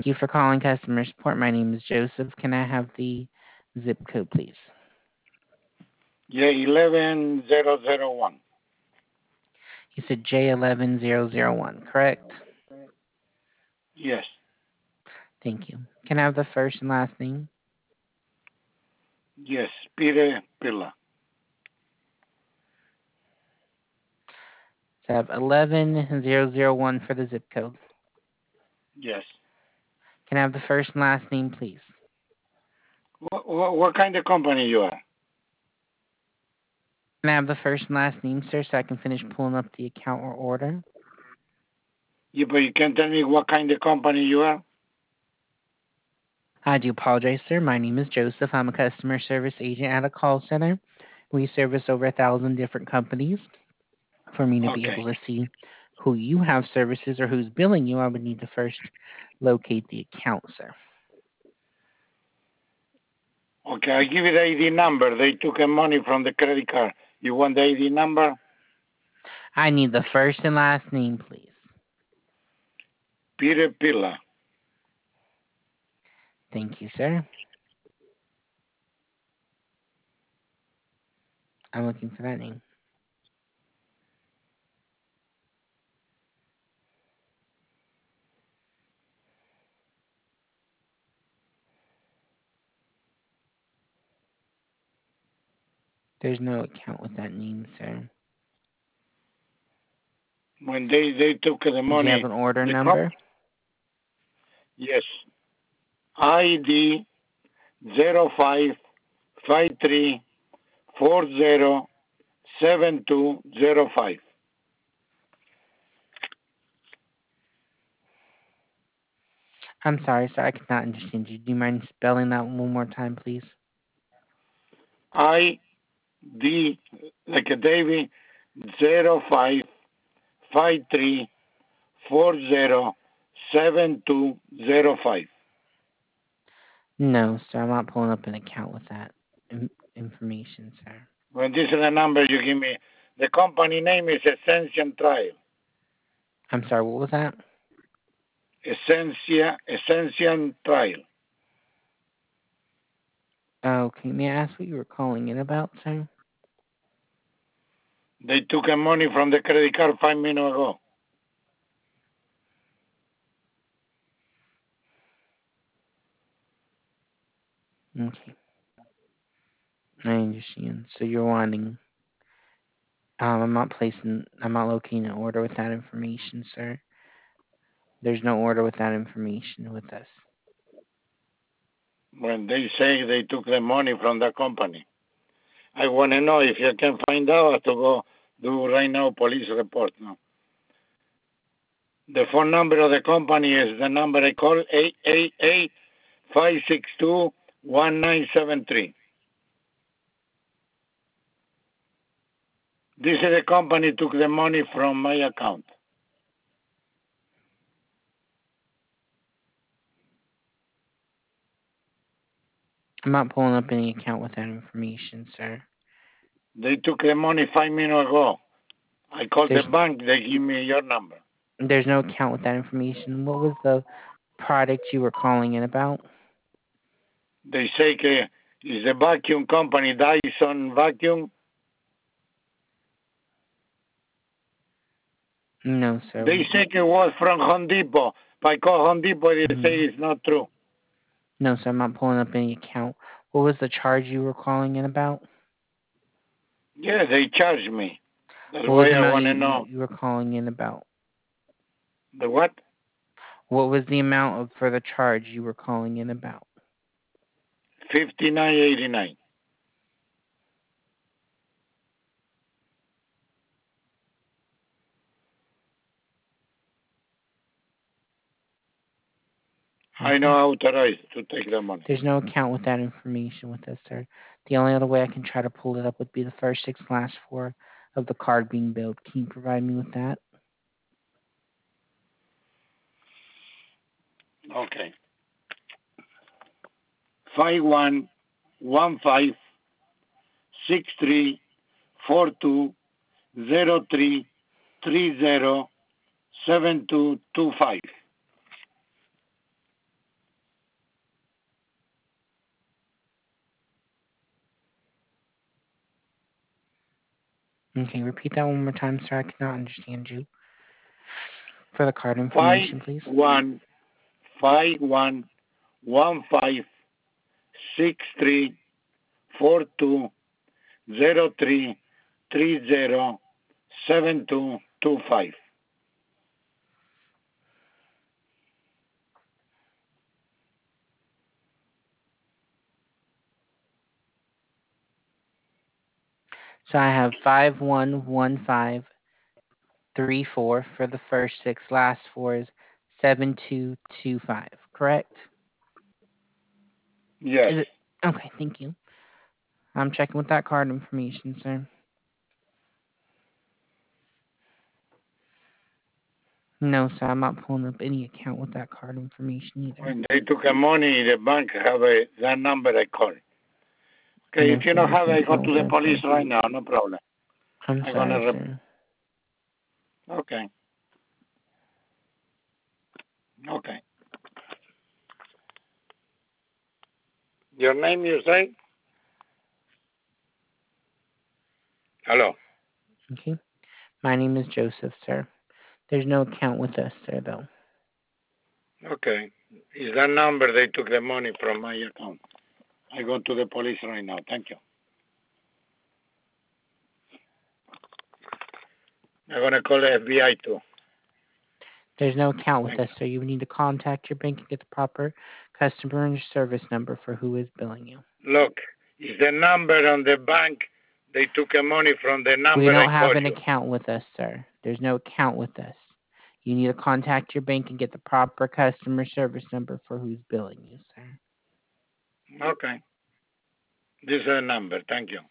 Thank you for calling customer support. My name is Joseph. Can I have the zip code, please? Yeah, 11001. You said J11001, correct? Yes, Thank you. Can I have the first and last name? yes, Peter Pilla. So I have 11001 for the zip code. Yes. Can I have the first and last name, please? What kind of company you are? Can I have the first and last name, sir, so I can finish pulling up the account or order? Yeah, but you can tell me what kind of company you are? I do apologize, sir. My name is Joseph. I'm a customer service agent at a call center. We service over 1,000 different companies. For me to be Okay. able to see who you have services or who's billing you, I would need to first locate the account, sir. Okay, I give you the ID number. They took money from the credit card. You want the ID number? I need the first and last name, please. Peter Pilla. Thank you, sir. I'm looking for that name. There's no account with that name, sir. When they took the Do you have money, an order the comp. number? Yes. ID 0553407205. I'm sorry, sir. I cannot understand you. Do you mind spelling that one more time, please? ID like a Davy 0553407205. No, sir. I'm not pulling up an account with that information, sir. When this is the number you give me, the company name is Ascension Trial. I'm sorry. What was that? Ascension Trial. Okay. May I ask what you were calling in about, sir? They took money from the credit card 5 minutes ago. Okay. I understand. So you're wanting. I'm not locating an order with that information, sir. There's no order with that information with us. When they say they took the money from the company, I want to know if you can find out to go do right now police report. No. The phone number of the company is the number I call 888-562-1973. This is the company took the money from my account. I'm not pulling up any account with that information, sir. They took the money 5 minutes ago. I called the There's bank. They give me your number. there's no account with that information. What was the product you were calling in about? They say it's a vacuum company, Dyson Vacuum. No, sir. They say it was from Home Depot. If I call Home Depot, they say Mhm. it's not true. No, sir. I'm not pulling up any account. What was the charge you were calling in about? Yeah, they charge me. That's What was why the I amount want to know. you were calling in about? The what? What was the amount for the charge you were calling in about? 59.89. I Okay. know authorized to take the money. There's no account with that information with us, sir. The only other way I can try to pull it up would be the first six last four of the card being billed. Can you provide me with that? Okay. 5115634203307225. Okay, repeat that one more time, sir. I cannot understand you. For the card Five information, please. one 5115634203307225. So I have 511534 for the first six. Last four is 7225. Correct? Yes. Is it? Okay, thank you. I'm checking with that card information, sir. No, sir, I'm not pulling up any account with that card information either. When they took the money, the bank have that number I call. Okay, No, if you sir, don't there's have no it, go account to with the that, police sir. right now. No problem. I'm I'm gonna. sorry, sir. Okay. Okay. Your name, you say? Hello. Okay. My name is Joseph, sir. There's no account with us, sir, though. Okay. Is that number they took the money from my account? I go to the police right now. Thank you. I'm gonna call the FBI too. There's no account with Thank us, sir. You would need to contact your bank and get the proper customer service number for who is billing you. you. Look, is the number on the bank? They took the money from the We number I don't have call an you. account with us, sir. There's no account with us. You need to contact your bank and get the proper customer service number for who's billing you, sir. Okay. This is the number. Thank you.